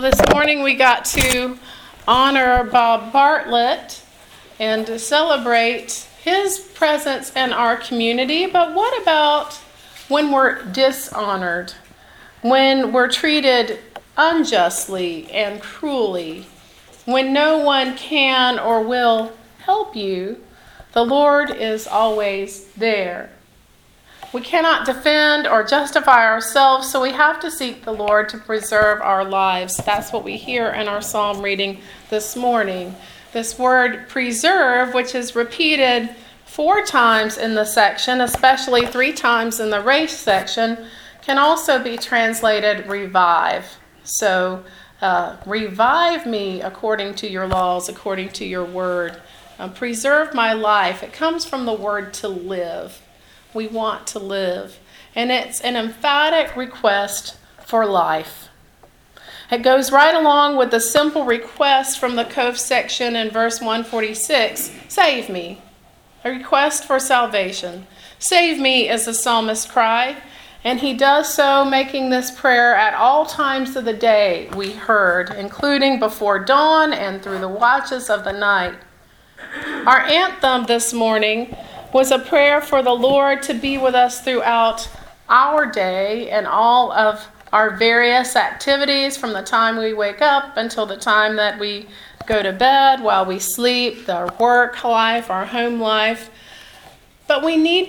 This morning we got to honor Bob Bartlett and to celebrate his presence in our community. But what about when we're dishonored, when we're treated unjustly and cruelly, when no one can or will help you? The Lord is always there. We cannot defend or justify ourselves, so we have to seek the Lord to preserve our lives. That's what we hear in our psalm reading this morning. This word preserve, which is repeated 4 times in the section, especially 3 times in the race section, can also be translated revive. So, revive me according to your laws, according to your word. Preserve my life. It comes from the word to live. We want to live. And it's an emphatic request for life. It goes right along with the simple request from the Cove section in verse 146, save me. A request for salvation. Save me, as the psalmist cried. And he does so, making this prayer at all times of the day, we heard, including before dawn and through the watches of the night. Our anthem this morning was a prayer for the Lord to be with us throughout our day and all of our various activities from the time we wake up until the time that we go to bed, while we sleep, our work life, our home life. But we need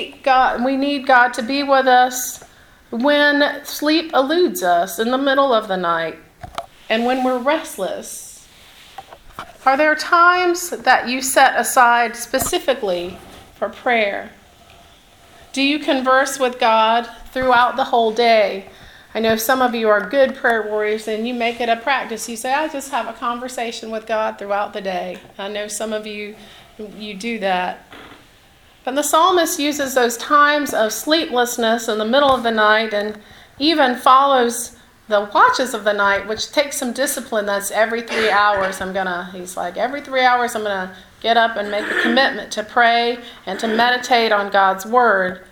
God to be with us when sleep eludes us in the middle of the night and when we're restless. Are there times that you set aside specifically for prayer? Do you converse with God throughout the whole day? I know some of you are good prayer warriors and you make it a practice. You say, I just have a conversation with God throughout the day. I know some of you do that. But the psalmist uses those times of sleeplessness in the middle of the night and even follows the watches of the night, which takes some discipline. That's every 3 hours. He's like, every 3 hours I'm going to get up and make a commitment to pray and to meditate on God's word.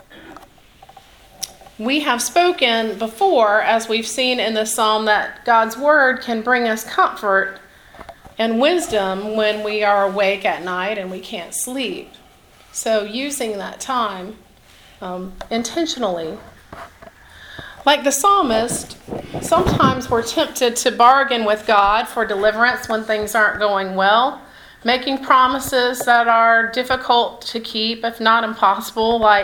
We have spoken before, as we've seen in the psalm, that God's word can bring us comfort and wisdom when we are awake at night and we can't sleep. So using that time intentionally. Like the psalmist, sometimes we're tempted to bargain with God for deliverance when things aren't going well, making promises that are difficult to keep, if not impossible, like,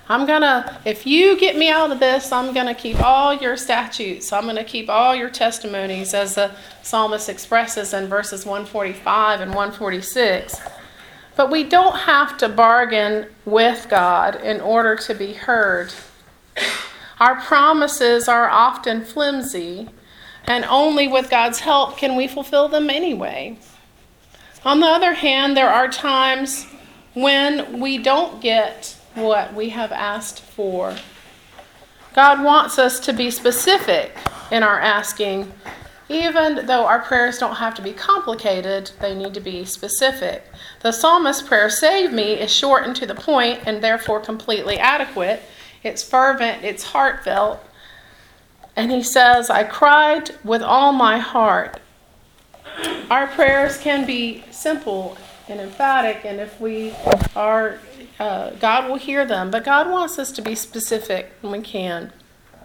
if you get me out of this, I'm going to keep all your statutes. I'm going to keep all your testimonies, as the psalmist expresses in verses 145 and 146. But we don't have to bargain with God in order to be heard. Our promises are often flimsy, and only with God's help can we fulfill them anyway. On the other hand, there are times when we don't get what we have asked for. God wants us to be specific in our asking. Even though our prayers don't have to be complicated, they need to be specific. The psalmist's prayer, save me, is short and to the point and therefore completely adequate. It's fervent, it's heartfelt. And he says, I cried with all my heart. Our prayers can be simple and emphatic, and if we are, God will hear them. But God wants us to be specific when we can.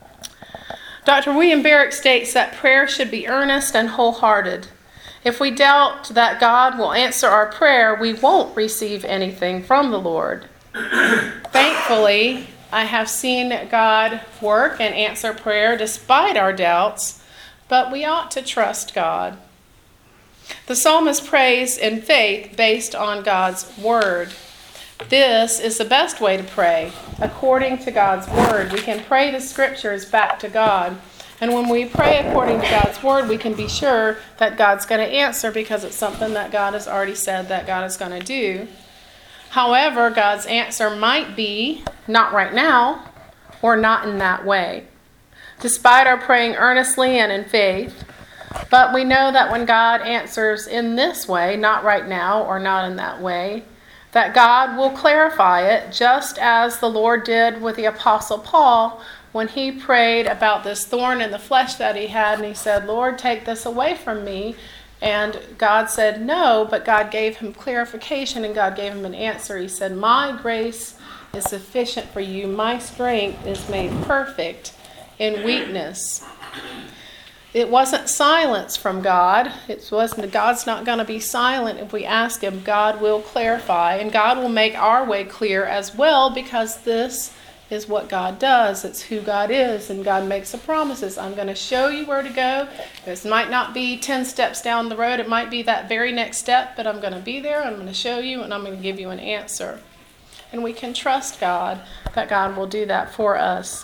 Dr. William Barrick states that prayer should be earnest and wholehearted. If we doubt that God will answer our prayer, we won't receive anything from the Lord. Thankfully, I have seen God work and answer prayer despite our doubts, but we ought to trust God. The psalmist prays in faith based on God's word. This is the best way to pray. According to God's word, we can pray the scriptures back to God. And when we pray according to God's word, we can be sure that God's going to answer because it's something that God has already said that God is going to do. However, God's answer might be not right now or not in that way, despite our praying earnestly and in faith. But we know that when God answers in this way, not right now or not in that way, that God will clarify it, just as the Lord did with the Apostle Paul when he prayed about this thorn in the flesh that he had, and he said, Lord, take this away from me. And God said no, but God gave him clarification, and God gave him an answer. He said, my grace is sufficient for you. My strength is made perfect in weakness. It wasn't silence from God. God's not going to be silent if we ask him. God will clarify, and God will make our way clear as well, because this is what God does. It's who God is, and God makes the promises. I'm going to show you where to go. This might not be 10 steps down the road. It might be that very next step, but I'm going to be there. I'm going to show you, and I'm going to give you an answer. And we can trust God that God will do that for us.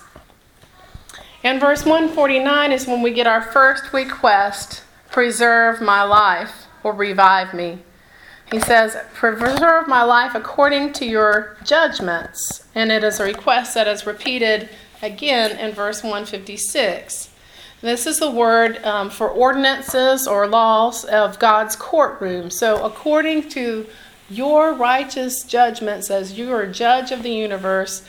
And verse 149 is when we get our first request, preserve my life, or revive me. He says, preserve my life according to your judgments. And it is a request that is repeated again in verse 156. This is the word for ordinances or laws of God's courtroom. So according to your righteous judgments, as you are judge of the universe,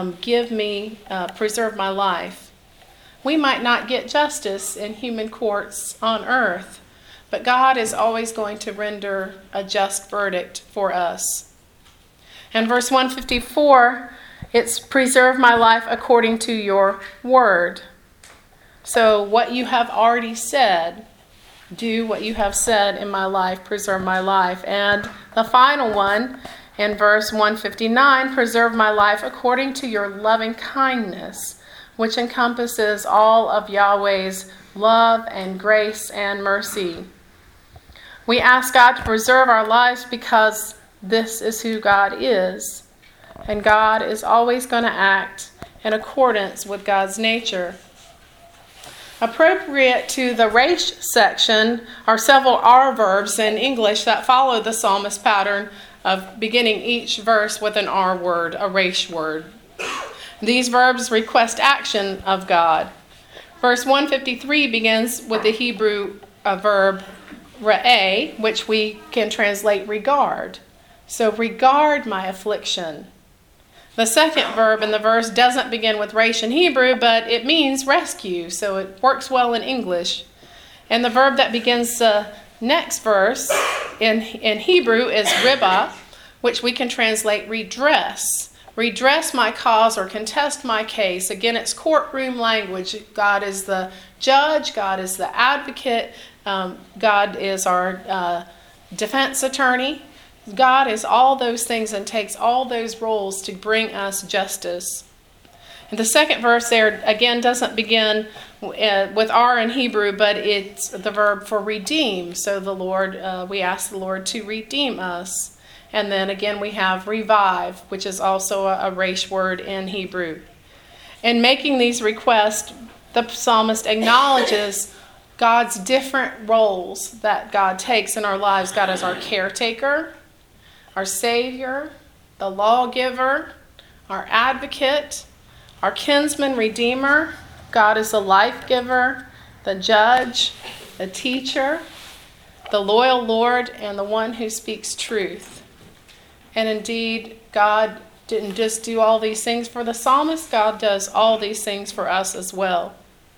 preserve my life. We might not get justice in human courts on earth, but God is always going to render a just verdict for us. And verse 154, it's preserve my life according to your word. So what you have already said, do what you have said in my life, preserve my life. And the final one, in verse 159, preserve my life according to your loving kindness, which encompasses all of Yahweh's love and grace and mercy. We ask God to preserve our lives because this is who God is. And God is always going to act in accordance with God's nature. Appropriate to the resh section are several R verbs in English that follow the psalmist pattern of beginning each verse with an R word, a resh word. These verbs request action of God. Verse 153 begins with the Hebrew verb ra'eh, which we can translate regard. So regard my affliction. The second verb in the verse doesn't begin with resh in Hebrew, but it means rescue, so it works well in English. And the verb that begins the next verse in Hebrew is ribah, which we can translate redress. Redress my cause or contest my case. Again, it's courtroom language. God is the judge. God is the advocate. God is our defense attorney. God is all those things and takes all those roles to bring us justice. And the second verse there, again, doesn't begin with R in Hebrew, but it's the verb for redeem. So the Lord, we ask the Lord to redeem us. And then again we have revive, which is also a resh word in Hebrew. In making these requests, the psalmist acknowledges God's different roles that God takes in our lives. God is our caretaker, our Savior, the lawgiver, our advocate, our kinsman redeemer. God is the life giver, the judge, the teacher, the loyal Lord, and the one who speaks truth. And indeed, God didn't just do all these things for the psalmist. God does all these things for us as well.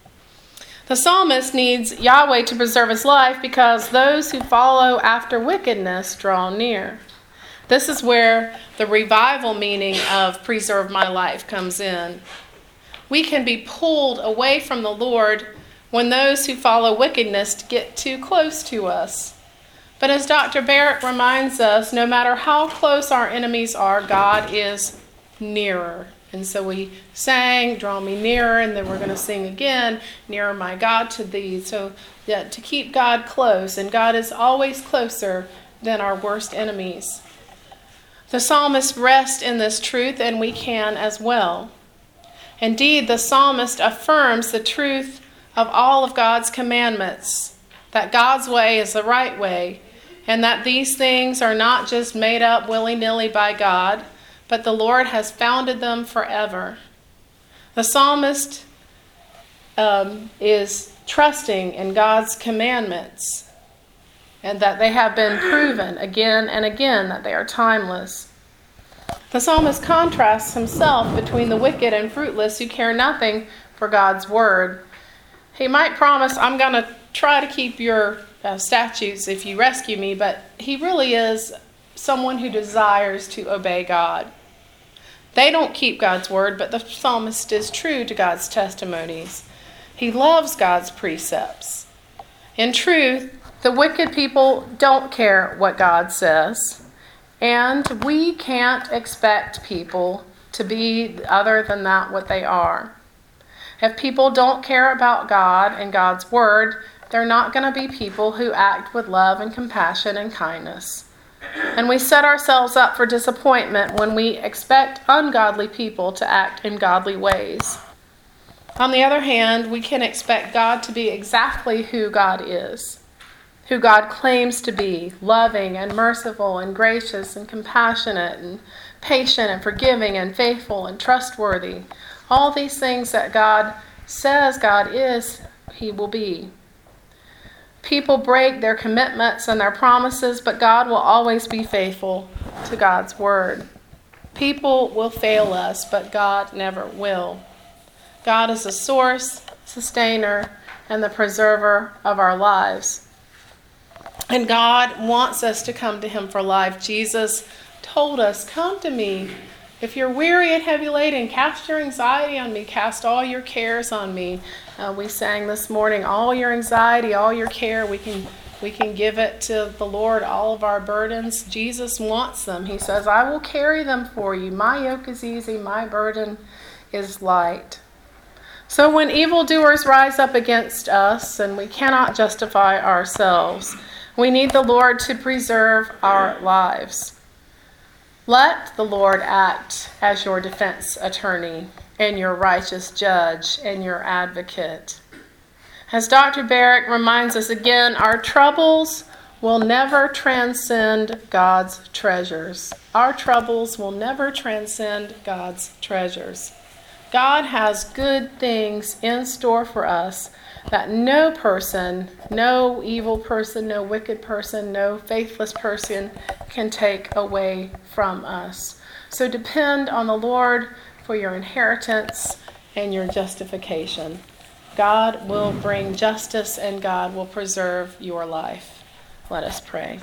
The psalmist needs Yahweh to preserve his life because those who follow after wickedness draw near. This is where the revival meaning of preserve my life comes in. We can be pulled away from the Lord when those who follow wickedness get too close to us. But as Dr. Barrett reminds us, no matter how close our enemies are, God is nearer. And so we sang, draw me nearer, and then we're going to sing again, nearer my God to thee. So to keep God close, and God is always closer than our worst enemies. The psalmist rests in this truth, and we can as well. Indeed, the psalmist affirms the truth of all of God's commandments, that God's way is the right way, and that these things are not just made up willy-nilly by God, but the Lord has founded them forever. The psalmist is trusting in God's commandments, and that they have been proven again and again that they are timeless. The psalmist contrasts himself between the wicked and fruitless who care nothing for God's word. He might promise, I'm going to try to keep your statutes if you rescue me, but he really is someone who desires to obey God. They don't keep God's word, but the psalmist is true to God's testimonies. He loves God's precepts. In truth, the wicked people don't care what God says, and we can't expect people to be other than that what they are. If people don't care about God and God's word, they're not going to be people who act with love and compassion and kindness. And we set ourselves up for disappointment when we expect ungodly people to act in godly ways. On the other hand, we can expect God to be exactly who God is, who God claims to be, loving and merciful and gracious and compassionate and patient and forgiving and faithful and trustworthy. All these things that God says God is, he will be. People break their commitments and their promises, but God will always be faithful to God's word. People will fail us, but God never will. God is the source, sustainer, and the preserver of our lives. And God wants us to come to him for life. Jesus told us, come to me. If you're weary and heavy laden, cast your anxiety on me. Cast all your cares on me. We sang this morning, all your anxiety, all your care, we can give it to the Lord, all of our burdens. Jesus wants them. He says, I will carry them for you. My yoke is easy, my burden is light. So when evildoers rise up against us and we cannot justify ourselves, we need the Lord to preserve our lives. Let the Lord act as your defense attorney and your righteous judge and your advocate. As Dr. Barrick reminds us again, our troubles will never transcend God's treasures. Our troubles will never transcend God's treasures. God has good things in store for us that no person, no evil person, no wicked person, no faithless person can take away from us. So depend on the Lord for your inheritance and your justification. God will bring justice and God will preserve your life. Let us pray.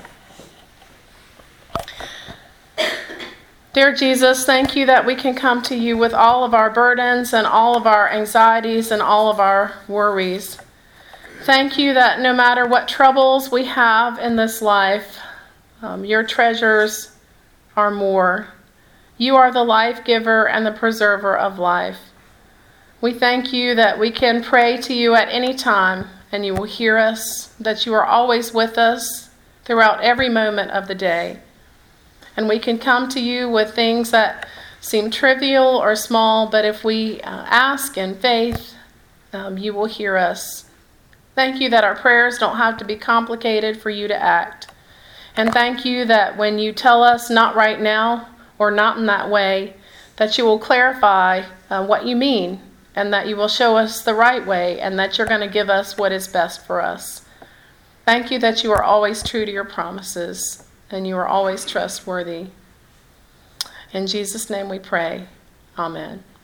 Dear Jesus, thank you that we can come to you with all of our burdens and all of our anxieties and all of our worries. Thank you that no matter what troubles we have in this life, your treasures are more. You are the life giver and the preserver of life. We thank you that we can pray to you at any time and you will hear us, that you are always with us throughout every moment of the day. And we can come to you with things that seem trivial or small, but if we ask in faith, you will hear us. Thank you that our prayers don't have to be complicated for you to act. And thank you that when you tell us not right now or not in that way, that you will clarify what you mean and that you will show us the right way and that you're going to give us what is best for us. Thank you that you are always true to your promises and you are always trustworthy. In Jesus' name we pray. Amen.